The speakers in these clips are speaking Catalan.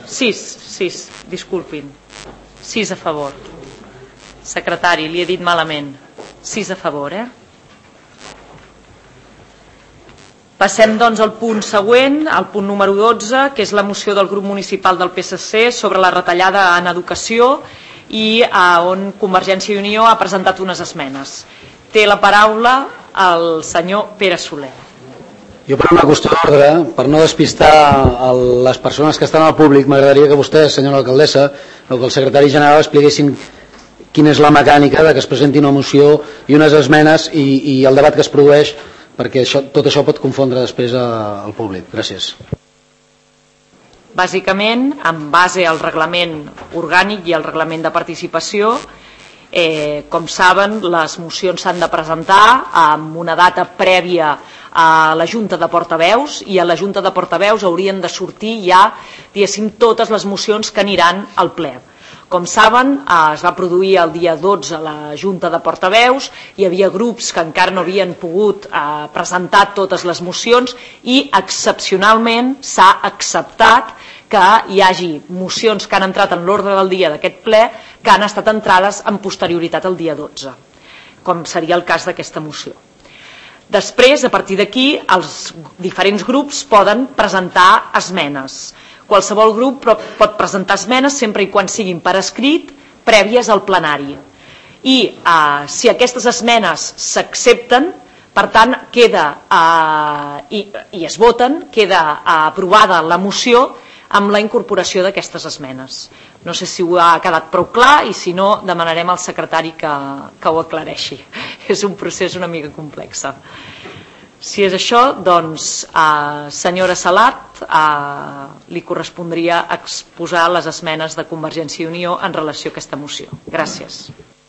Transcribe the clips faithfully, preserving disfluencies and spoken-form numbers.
Sis, sis, disculpin. Sis a favor. Secretari, li he dit malament. Sis a favor, eh? Passem, doncs, al punt següent, al punt número dotze, que és la moció del grup municipal del P S C sobre la retallada en educació i on Convergència i Unió ha presentat unes esmenes. Té la paraula el senyor Pere Soler. Jo, per una qüestió d'ordre, per no despistar les persones que estan al públic, m'agradaria que vostè, senyora alcaldessa, o que el secretari general expliquessin quina és la mecànica de que es presenti una moció i unes esmenes i, i el debat que es produeix, perquè això, tot això pot confondre després al públic. Gràcies. Bàsicament, en base al reglament orgànic i al reglament de participació, eh, com saben, les mocions s'han de presentar amb una data prèvia a la Junta de Portaveus i a la Junta de Portaveus haurien de sortir ja, diguéssim, totes les mocions que aniran al ple. Com saben, es va produir el dia dotze la Junta de Portaveus, hi havia grups que encara no havien pogut presentar totes les mocions i excepcionalment s'ha acceptat que hi hagi mocions que han entrat en l'ordre del dia d'aquest ple que han estat entrades amb posterioritat al dia dotze, com seria el cas d'aquesta moció. Després, a partir d'aquí, els diferents grups poden presentar esmenes. Qualsevol grup pot presentar esmenes sempre i quan siguin per escrit prèvies al plenari. I eh, si aquestes esmenes s'accepten, per tant, queda eh, i, i es voten, queda eh, aprovada la moció amb la incorporació d'aquestes esmenes. No sé si ho ha quedat prou clar i si no demanarem al secretari que, que ho aclareixi. És un procés una mica complex. Si és això, doncs, eh, senyora Salat, eh, li correspondria exposar les esmenes de Convergència i Unió en relació a aquesta moció. Gràcies.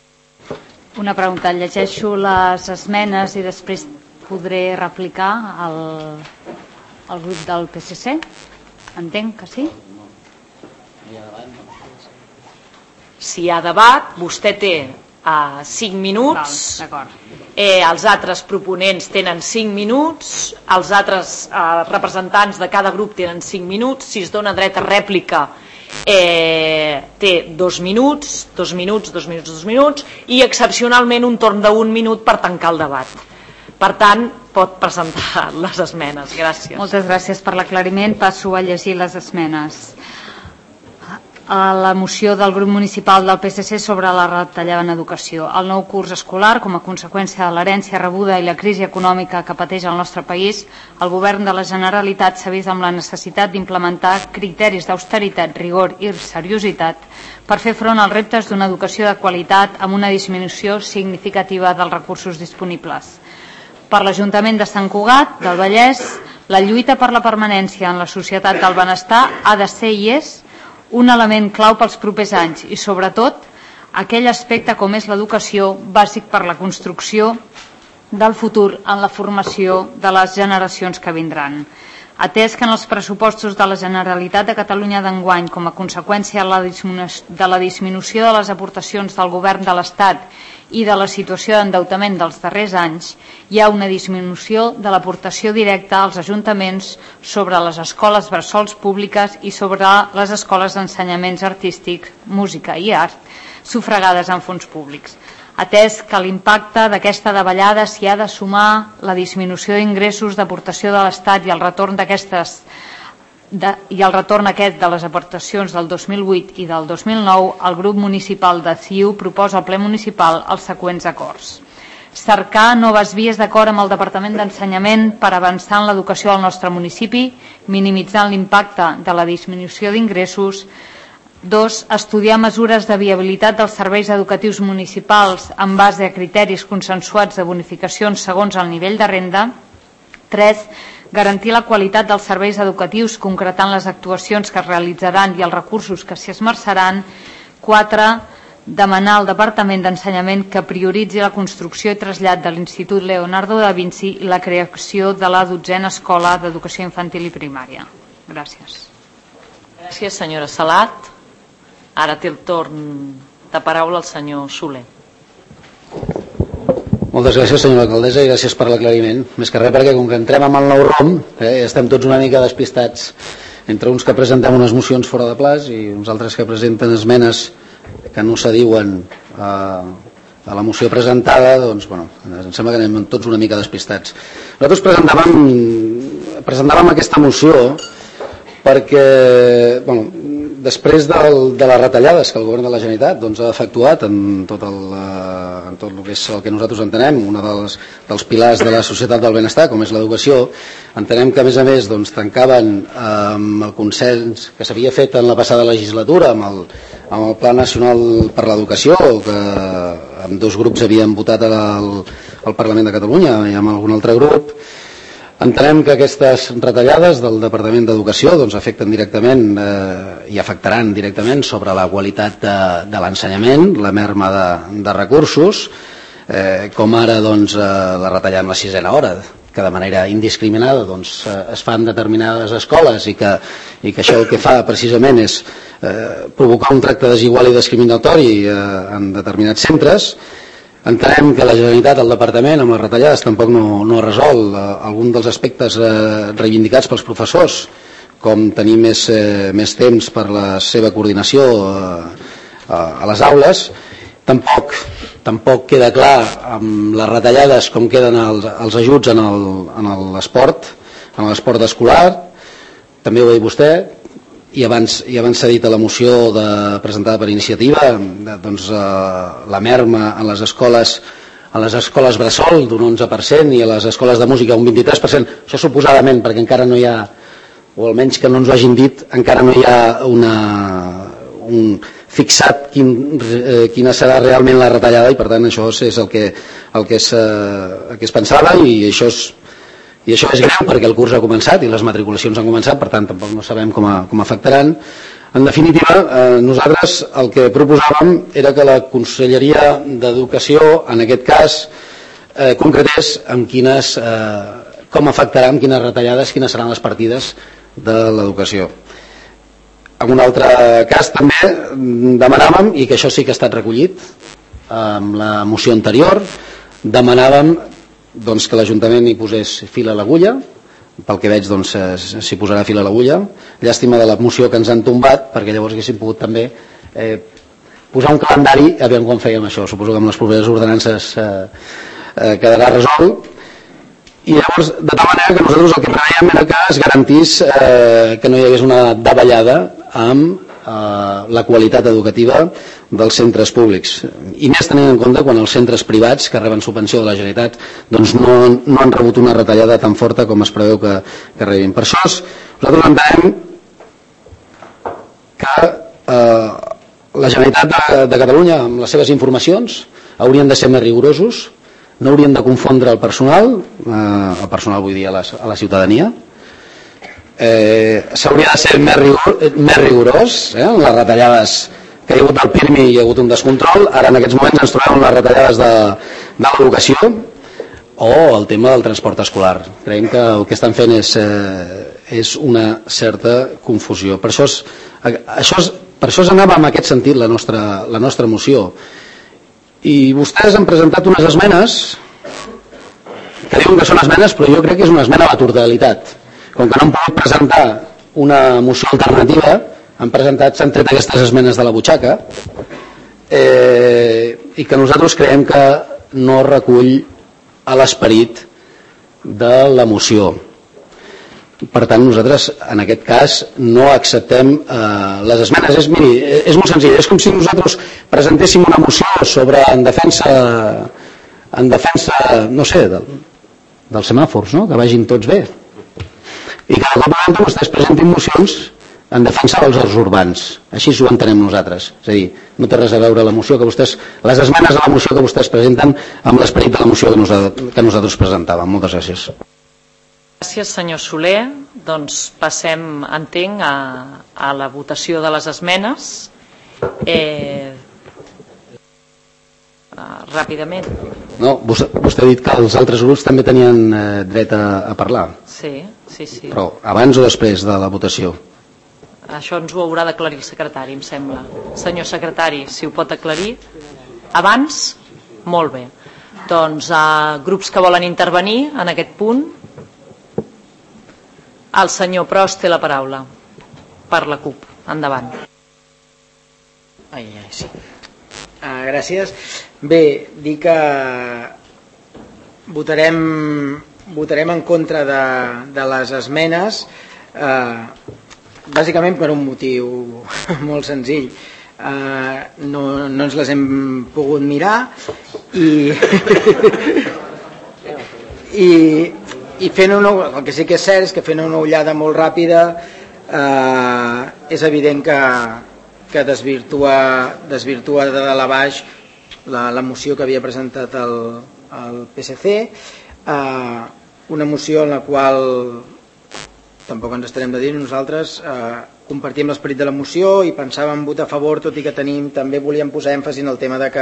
Una pregunta. Llegeixo les esmenes i després podré replicar al, al grup del P S C? Entenc que sí? Si hi ha debat, vostè té uh, cinc minuts, eh, els altres proponents tenen cinc minuts, els altres uh, representants de cada grup tenen cinc minuts, si es dona dret a rèplica eh, té dos minuts, dos minuts, dos minuts, dos minuts, i excepcionalment un torn d'un minut per tancar el debat. Per tant, pot presentar les esmenes. Gràcies. Moltes gràcies per l'aclariment. Passo a llegir les esmenes. A la moció del grup municipal del P S C sobre la retallada en educació. El nou curs escolar, com a conseqüència de l'herència rebuda i la crisi econòmica que pateix el nostre país, el govern de la Generalitat s'ha vist amb la necessitat d'implementar criteris d'austeritat, rigor i seriositat per fer front als reptes d'una educació de qualitat amb una disminució significativa dels recursos disponibles. Per l'Ajuntament de Sant Cugat del Vallès, la lluita per la permanència en la societat del benestar ha de ser i és un element clau pels propers anys i, sobretot, aquell aspecte com és l'educació bàsic per la construcció del futur en la formació de les generacions que vindran. Atès que en els pressupostos de la Generalitat de Catalunya d'enguany, com a conseqüència de la disminució de les aportacions del Govern de l'Estat i de la situació d'endeutament dels darrers anys, hi ha una disminució de l'aportació directa als ajuntaments sobre les escoles bressols públiques i sobre les escoles d'ensenyaments artístics, música i art, sufragades amb fons públics. Atès que l'impacte d'aquesta davallada s'hi ha de sumar la disminució d'ingressos d'aportació de l'Estat i el retorn d'aquestes de, i el retorn aquest de les aportacions del dos mil vuit i del dos mil nou, el grup municipal de C I U proposa al ple municipal els següents acords. Cercar noves vies d'acord amb el Departament d'Ensenyament per avançar en l'educació al nostre municipi, minimitzant l'impacte de la disminució d'ingressos. Dos, estudiar mesures de viabilitat dels serveis educatius municipals en base a criteris consensuats de bonificacions segons el nivell de renda. Tres, garantir la qualitat dels serveis educatius concretant les actuacions que es realitzaran i els recursos que s'hi esmerçaran. Quatre, demanar al Departament d'Ensenyament que prioritzi la construcció i trasllat de l'Institut Leonardo da Vinci i la creació de la dotzena escola d'educació infantil i primària. Gràcies. Gràcies, senyora Salat. Ara té el torn de paraula el senyor Soler. Moltes gràcies, senyora alcaldessa, i gràcies per l'aclariment. Més que res perquè, com que entrem amb el nou ROM, eh, estem tots una mica despistats. entre uns que presentem unes mocions fora de plaç i uns altres que presenten esmenes que no s'adiuen a, a la moció presentada, doncs, bueno, em sembla que anem tots una mica despistats. Nosaltres presentàvem, presentàvem aquesta moció perquè, bueno, després del, de les retallades que el govern de la Generalitat doncs, ha efectuat en tot, el, en tot el que és el que nosaltres entenem, un dels, dels pilars de la societat del benestar, com és l'educació, entenem que a més a més doncs, tancaven amb el consens que s'havia fet en la passada legislatura amb el, amb el Pla Nacional per l'Educació, que amb dos grups havien votat al, al Parlament de Catalunya i amb algun altre grup. Entenem que aquestes retallades del Departament d'Educació doncs, afecten directament eh, i afectaran directament sobre la qualitat de, de l'ensenyament, la merma de, de recursos, eh, com ara doncs, eh, la retallada amb la sisena hora, que de manera indiscriminada doncs, eh, es fa en determinades escoles i que, i que això el que fa precisament és eh, provocar un tracte desigual i discriminatori eh, en determinats centres. Entenem que la Generalitat, el Departament, amb les retallades tampoc no, no resol eh, algun dels aspectes eh, reivindicats pels professors, com tenir més, eh, més temps per la seva coordinació eh, a les aules. Tampoc, tampoc queda clar amb les retallades com queden els, els ajuts en l'esport, en l'esport escolar. També ho ha dit vostè. I abans, i abans s'ha dit a la moció de, presentada per iniciativa, de, doncs, eh, la merma en les escoles a les escoles bressol d'un onze per cent i a les escoles de música un vint-i-tres per cent. Això suposadament, perquè encara no hi ha, o almenys que no ens ho hagin dit, encara no hi ha una, un fixat quin, eh, quina serà realment la retallada i per tant això és el que, el que, és, eh, el que es pensava i això és I això és greu perquè el curs ha començat i les matriculacions han començat, per tant tampoc no sabem com, a, com afectaran. En definitiva, eh, nosaltres el que proposàvem era que la Conselleria d'Educació, en aquest cas, eh, concretés amb quines, eh, com afectaran, quines retallades, quines seran les partides de l'educació. En un altre cas també demanàvem, i que això sí que ha estat recollit amb la moció anterior, demanàvem doncs, que l'Ajuntament hi posés fil a l'agulla, pel que veig doncs, s'hi posarà fil a l'agulla. Llàstima de la moció que ens han tombat, perquè llavors haguéssim pogut també eh, posar un calendari a veure quan fèiem això. Suposo que amb les properes ordenances eh, eh, quedarà resolt. I llavors, de tal manera que nosaltres el que preveiem era que es garantís eh, que no hi hagués una davallada amb la qualitat educativa dels centres públics i més tenint en compte quan els centres privats que reben subvenció de la Generalitat doncs no, no han rebut una retallada tan forta com es preveu que, que rebin. Per això nosaltres entenem que eh, la Generalitat de, de Catalunya amb les seves informacions haurien de ser més rigorosos, no haurien de confondre el personal, eh, el personal vull dir a la, a la ciutadania. Eh, s'hauria de ser més, rigor, més rigorós eh, en les retallades que hi ha hagut al Pirmi i hi ha hagut un descontrol. Ara en aquests moments ens trobem amb les retallades de, de l'educació o el tema del transport escolar. Creiem que el que estan fent és, eh, és una certa confusió. Per això, és, això és, per això anava en aquest sentit la nostra, la nostra moció. I vostès han presentat unes esmenes que diuen que són esmenes, però jo crec que és una esmena a la totalitat. Com que no han pogut presentar una moció alternativa, han presentat, s'han tret aquestes esmenes de la butxaca eh, i que nosaltres creiem que no recull a l'esperit de la moció. Per tant, nosaltres en aquest cas no acceptem eh, les esmenes. És, miri, és molt senzill, és com si nosaltres presentéssim una moció sobre en defensa, en defensa no sé, del, dels semàfors, no? Que vagin tots bé. I cada cop vostès presentin mocions en defensa dels els urbans. Així ho entenem nosaltres. És a dir, no té res a veure la moció que vostès, les esmenes de la moció que vostès presenten amb l'esperit de la moció que nosaltres, que nosaltres presentàvem. Moltes gràcies. Gràcies, senyor Soler. Doncs passem, entenc, a, a la votació de les esmenes. Eh, ràpidament. No, vostè, vostè ha dit que els altres grups també tenien eh, dret a, a parlar. Sí, sí, sí. Però abans o després de la votació? Això ens ho haurà d'aclarir el secretari, em sembla. Senyor secretari, si ho pot aclarir. Abans? Molt bé. Doncs uh, grups que volen intervenir en aquest punt. El senyor Prost té la paraula. per la CUP. Endavant. Ai, ai, sí. Uh, gràcies. Bé, dir que votarem, votarem en contra de, de les esmenes, uh, bàsicament per un motiu molt senzill. Uh, no, no ens les hem pogut mirar i, i, i fent una, el que sí que és cert és que fent una ullada molt ràpida uh, és evident que, que desvirtua, desvirtua de dalt a baix la, la moció que havia presentat el, el P S C, uh, una moció en la qual tampoc ens estarem de dir nosaltres, eh, compartim l'esperit de la moció i pensàvem votar a favor, tot i que tenim, també volíem posar èmfasi en el tema de que,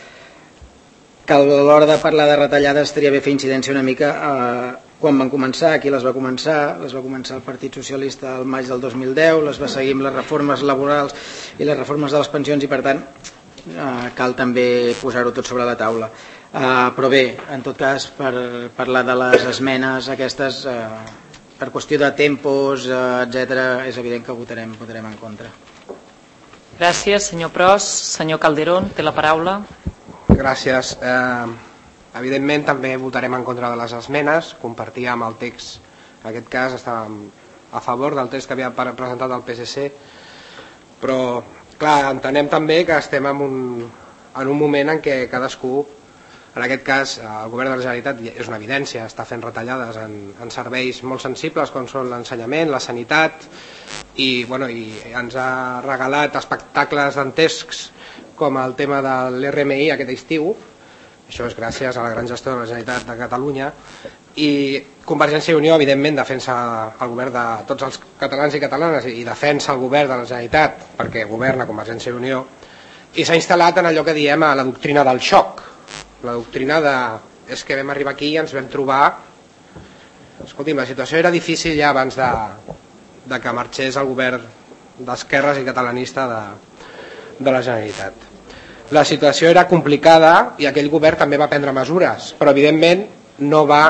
que a l'hora de parlar de retallades estaria bé fer incidència una mica eh, quan van començar, qui les va començar, les va començar el Partit Socialista al maig del dos mil deu, les va seguir amb les reformes laborals i les reformes de les pensions i per tant eh, cal també posar-ho tot sobre la taula. Eh, però bé, en tot cas, per parlar de les esmenes aquestes, eh, per qüestió de tempos, etcètera, és evident que votarem, votarem en contra. Gràcies, senyor Pros. Senyor Calderón, té la paraula. Gràcies. Eh, evidentment també votarem en contra de les esmenes, compartíem el text, en aquest cas estàvem a favor del text que havia presentat el P S C, però clar, entenem també que estem en un, en un moment en què cadascú, en aquest cas, el govern de la Generalitat és una evidència, està fent retallades en, en serveis molt sensibles com són l'ensenyament, la sanitat i, bueno, i ens ha regalat espectacles dantescs com el tema de l'R M I aquest estiu. Això és gràcies a la gran gestió de la Generalitat de Catalunya i Convergència i Unió evidentment defensa el govern de tots els catalans i catalanes i defensa el govern de la Generalitat perquè governa Convergència i Unió i s'ha instal·lat en allò que diem a la doctrina del xoc. La doctrina de... és que vam arribar aquí i ens vam trobar... Escolti'm, la situació era difícil ja abans de, de que marxés el govern d'esquerres i catalanista de, de la Generalitat. La situació era complicada i aquell govern també va prendre mesures, però evidentment no va...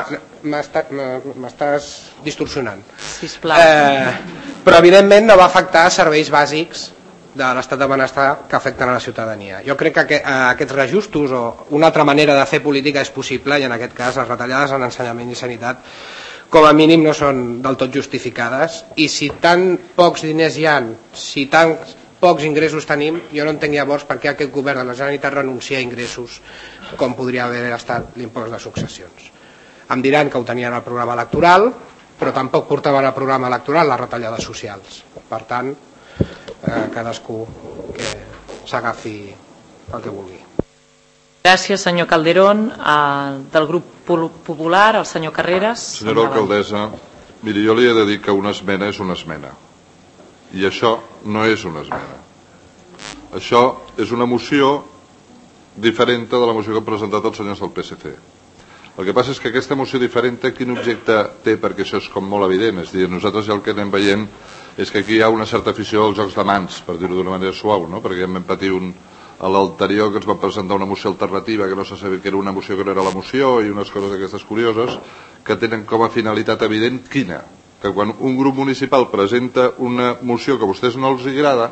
m'estàs distorsionant. Sisplau. Eh, però evidentment no va afectar serveis bàsics de l'estat de benestar que afecten a la ciutadania. Jo crec que aquests reajustos o una altra manera de fer política és possible i en aquest cas les retallades en ensenyament i sanitat com a mínim no són del tot justificades i si tan pocs diners hi ha, si tan pocs ingressos tenim, jo no entenc llavors per què aquest govern de la Generalitat renuncia a ingressos com podria haver estat l'impost de successions. Em diran que ho tenien al programa electoral, però tampoc portaven al programa electoral les retallades socials. Per tant, Eh, cadascú que s'agafi el que vulgui. Gràcies, senyor Calderón. Eh, del grup popular, el senyor Carreras. Senyora alcaldessa, miri, jo li he de dir que una esmena és una esmena i això no és una esmena. Això és una moció diferent de la moció que han presentat els senyors del P S C. El que passa és que aquesta moció diferent quin objecte té, perquè això és com molt evident, és a dir, nosaltres ja el que anem veient és que aquí hi ha una certa afició als jocs de mans, per dir-ho d'una manera suau, no? Perquè ja vam patir un, a l'anterior que ens va presentar una moció alternativa que no se sabia que era una moció que no era la moció i unes coses d'aquestes curioses que tenen com a finalitat evident quina? Que quan un grup municipal presenta una moció que a vostès no els agrada,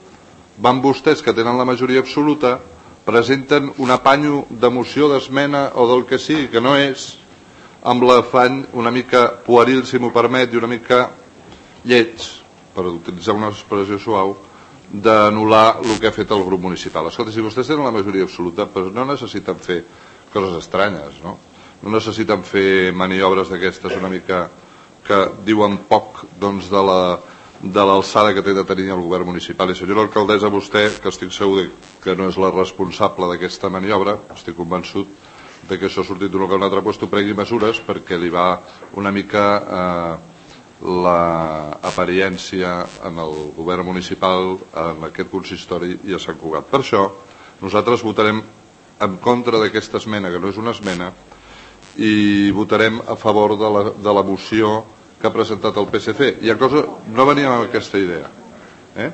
van vostès que tenen la majoria absoluta, presenten un apanyo de moció, d'esmena o del que sigui, que no és, amb l'afany una mica pueril, si m'ho permet, i una mica lleig, per utilitzar una expressió suau, d'anul·lar el que ha fet el grup municipal. Escolta, si vostès tenen la majoria absoluta, però no necessiten fer coses estranyes, no? No necessiten fer maniobres d'aquestes una mica que diuen poc doncs, de la de l'alçada que té de tenir el govern municipal. I senyora alcaldessa, vostè, que estic segur que no és la responsable d'aquesta maniobra, estic convençut de que això ha sortit d'un local a un altre, doncs pregui mesures perquè li va una mica eh, l'apariència en el govern municipal, en aquest consistori i a Sant Cugat. Per això nosaltres votarem en contra d'aquesta esmena, que no és una esmena, i votarem a favor de la, de la moció que ha presentat el P S C. I a cosa, no veníem amb aquesta idea. Eh?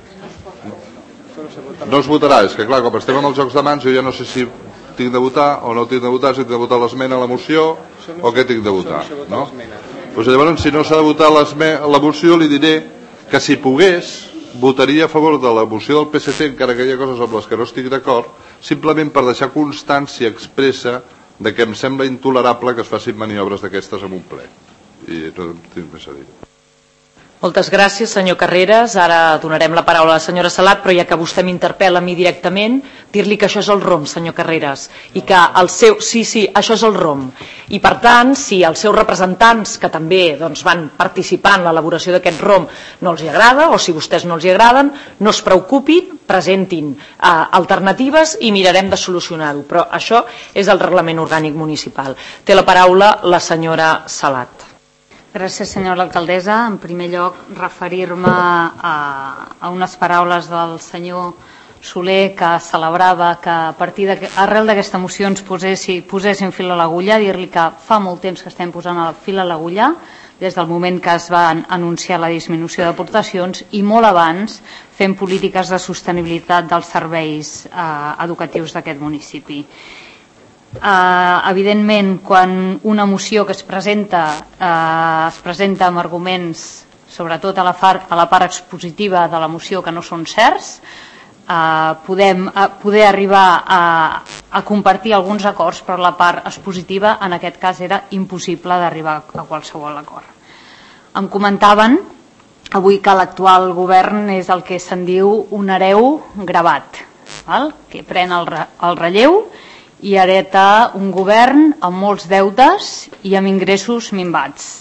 No es votarà, és que clar, com estem amb els jocs de mans, jo ja no sé si tinc de votar o no tinc de votar, si tinc de votar l'esmena a la moció o què tinc de votar. No? Pues llavors, si no s'ha de votar la moció, li diré que si pogués votaria a favor de la moció del P S C, encara que hi ha coses amb les que no estic d'acord, simplement per deixar constància expressa de que em sembla intolerable que es facin maniobres d'aquestes en un ple. I no tinc més a dir. Moltes gràcies, senyor Carreras. Ara donarem la paraula a la senyora Salat, però ja que vostè m'interpel·la a mi directament, dir-li que això és el R O M, senyor Carreras, i que el seu... Sí, sí, això és el R O M. I, per tant, si els seus representants, que també doncs, van participar en l'elaboració d'aquest R O M, no els hi agrada, o si vostès no els hi agraden, no es preocupin, presentin eh, alternatives i mirarem de solucionar-ho. Però això és el reglament orgànic municipal. Té la paraula la senyora Salat. Gràcies, senyora alcaldessa. En primer lloc, referir-me a, a unes paraules del senyor Soler, que celebrava que a partir de, arrel d'aquesta moció ens posessi, posessin fil a l'agulla, dir-li que fa molt temps que estem posant el fil a l'agulla, des del moment que es va anunciar la disminució d'aportacions i molt abans fent polítiques de sostenibilitat dels serveis eh, educatius d'aquest municipi. Uh, evidentment, quan una moció que es presenta uh, es presenta amb arguments, sobretot a la, far, a la part expositiva de la moció, que no són certs, uh, podem uh, poder arribar a, a compartir alguns acords, però la part expositiva en aquest cas era impossible d'arribar a qualsevol acord. Em comentaven avui que l'actual govern és el que se'n diu un hereu gravat, val? Que pren el, el relleu i hereta un govern amb molts deutes i amb ingressos minvats.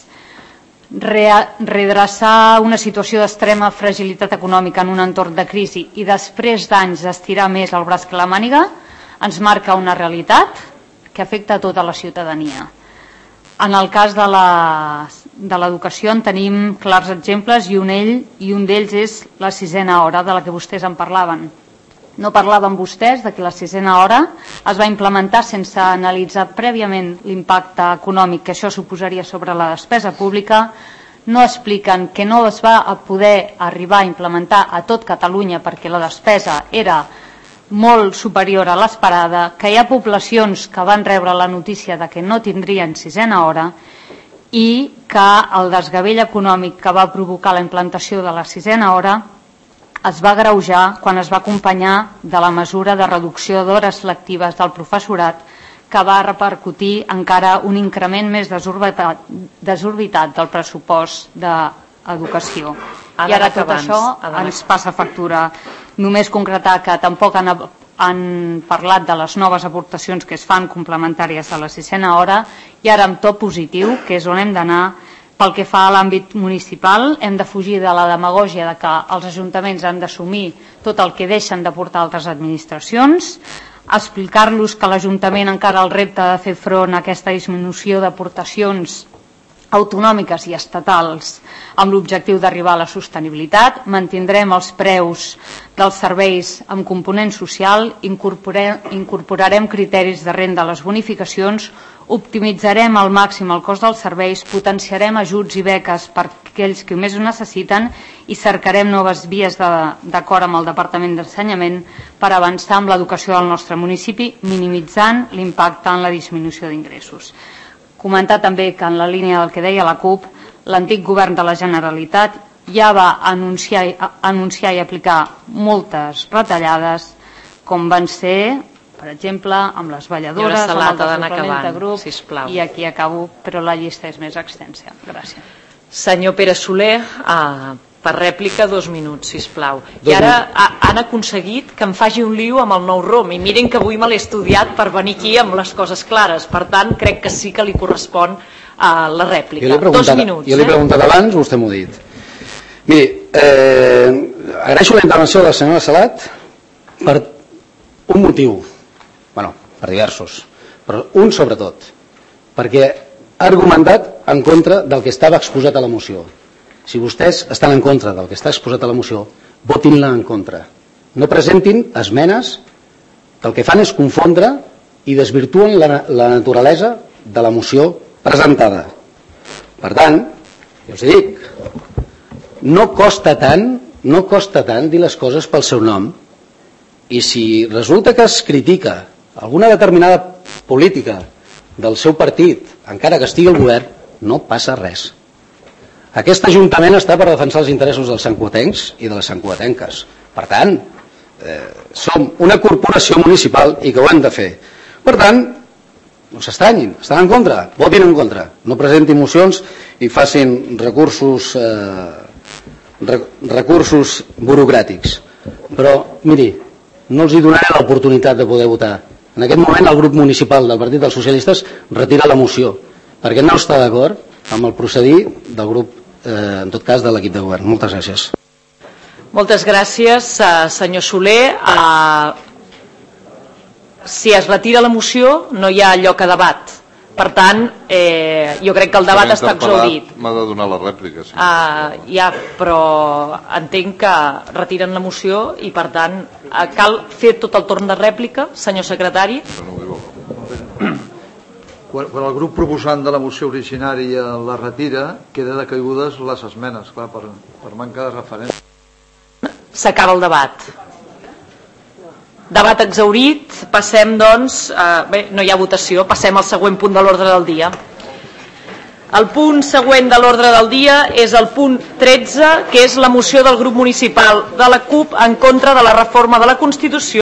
Re redreçar una situació d'extrema fragilitat econòmica en un entorn de crisi i després d'anys d'estirar més el braç que la màniga ens marca una realitat que afecta a tota la ciutadania. En el cas de l'educació en tenim clars exemples i un, ell, i un d'ells és la sisena hora de la que vostès en parlaven. No parlaven vostès de que la sisena hora es va implementar sense analitzar prèviament l'impacte econòmic que això suposaria sobre la despesa pública. No expliquen que no es va poder arribar a implementar a tot Catalunya perquè la despesa era molt superior a l'esperada, que hi ha poblacions que van rebre la notícia de que no tindrien sisena hora i que el desgavell econòmic que va provocar la implantació de la sisena hora es va agreujar quan es va acompanyar de la mesura de reducció d'hores lectives del professorat, que va repercutir encara un increment més desorbitat, desorbitat del pressupost d'educació. I ara tot això ens passa factura. Només concretar que tampoc han, han parlat de les noves aportacions que es fan complementàries a la sisena hora, i ara amb to positiu, que és on hem d'anar. Pel que fa a l'àmbit municipal, hem de fugir de la demagògia de que els ajuntaments han d'assumir tot el que deixen d'aportar altres administracions, explicar-los que l'Ajuntament encara el repte de fer front a aquesta disminució d'aportacions autonòmiques i estatals amb l'objectiu d'arribar a la sostenibilitat. Mantindrem els preus dels serveis amb component social, incorporarem criteris de renda a les bonificacions, optimitzarem al màxim el cost dels serveis, potenciarem ajuts i beques per aquells que més ho necessiten i cercarem noves vies d'acord amb el Departament d'Ensenyament per avançar amb l'educació del nostre municipi, minimitzant l'impacte en la disminució d'ingressos. Comentar també que en la línia del que deia la CUP, l'antic govern de la Generalitat ja va anunciar, anunciar i aplicar moltes retallades, com van ser, per exemple, amb les balladores, amb el desenvolupament de grup, sisplau. I aquí acabo, però la llista és més extensa. Gràcies. Senyor Pere Soler, uh, per rèplica, dos minuts, sisplau. I ara han aconseguit que em faci un lío amb el nou R O M, i miren que avui me l'he estudiat per venir aquí amb les coses clares. Per tant, crec que sí que li correspon uh, la rèplica. Dos minuts. Jo l'he preguntat abans, vostè m'ho ha dit. Miri, eh, agraeixo la intervenció de la senyora Salat per un motiu. Bueno, per diversos, però un sobretot, perquè ha argumentat en contra del que estava exposat a la moció. Si vostès estan en contra del que està exposat a la moció, votin-la en contra. No presentin esmenes que el que fan és confondre i desvirtuen la, la naturalesa de la moció presentada. Per tant, jo us dic, no costa tant, no costa tant dir les coses pel seu nom, i si resulta que es critica alguna determinada política del seu partit, encara que estigui al govern, no passa res. Aquest Ajuntament està per defensar els interessos dels santcugatencs i de les santcugatenques. Per tant, eh, som una corporació municipal i que ho hem de fer. Per tant, no s'estranyin, estan en contra, votin en contra, no presentin mocions i facin recursos, eh, recursos burocràtics. Però, miri, no els hi donaré l'oportunitat de poder votar. En aquest moment el grup municipal del Partit dels Socialistes retira la moció, perquè no està d'acord amb el procedir del grup, eh, en tot cas, de l'equip de govern. Moltes gràcies. Moltes gràcies, eh, senyor Soler. Eh, si es retira la moció, no hi ha lloc a debat. Per tant, eh, jo crec que el debat està exhaurit. M'ha de donar la rèplica. Sí. Uh, ja, però entenc que retiren la moció i, per tant, uh, cal fer tot el torn de rèplica, senyor secretari. Quan, quan el grup proposant de la moció originària la retira, queda de caigudes les esmenes, clar, per, per manca de referència. S'acaba el debat. Debat exhaurit, passem, doncs, eh, bé, no hi ha votació, passem al següent punt de l'ordre del dia. El punt següent de l'ordre del dia és el punt tretze, que és la moció del grup municipal de la CUP en contra de la reforma de la Constitució